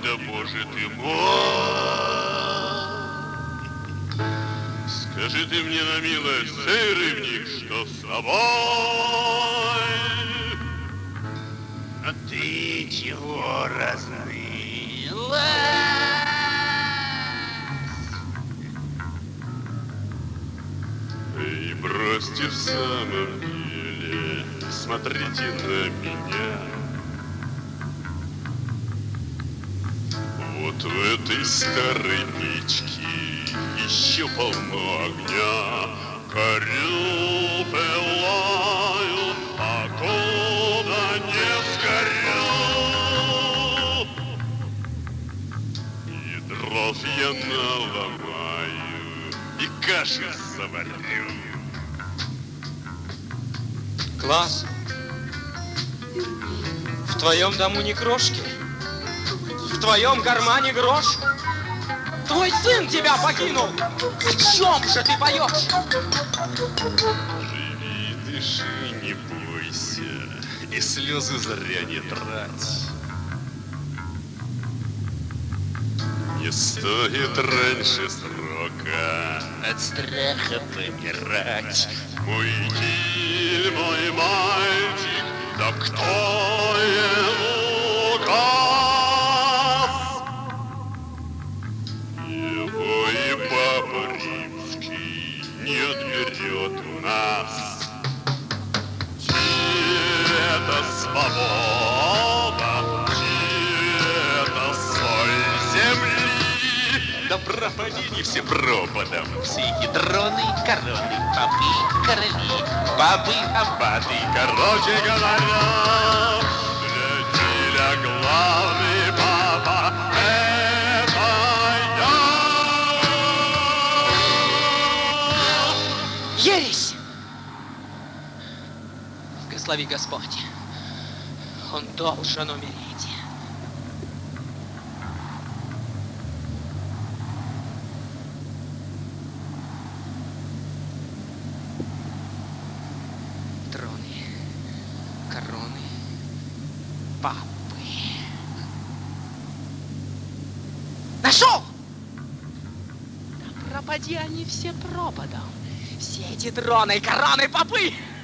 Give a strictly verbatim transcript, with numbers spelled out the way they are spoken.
да боже ты мой. Скажи ты мне на милость, сей рыбник, что с тобой? А ты чего разнылась? Эй, бросьте в самом деле, смотрите на меня. Вот в этой старой печке еще полно огня. Горю, пылаю, покуда не сгорю. И дров я наломаю, и каши заварю. Класс. В твоем дому ни крошки. В твоем кармане грош. Твой сын тебя покинул. В чем же ты поешь? Живи, дыши, не бойся, и слезы зря не трать. Не стоит раньше срока от страха помирать. Мой киль, мой мальчик, да кто ему указ? Его и Папа Римский не отберет у нас. Чья-то свобода, чья-то соль земли. Да пропади не все пропадом. Все эти дроны, короны, попы, короли, бабы, аббаты. Короче говоря, для Киля главный папа — это я. Ересь! Благослови Господь. Он должен умереть. Троны, короны, папы. Нашел! Да пропади они все пропадом. Все эти троны, короны, попы.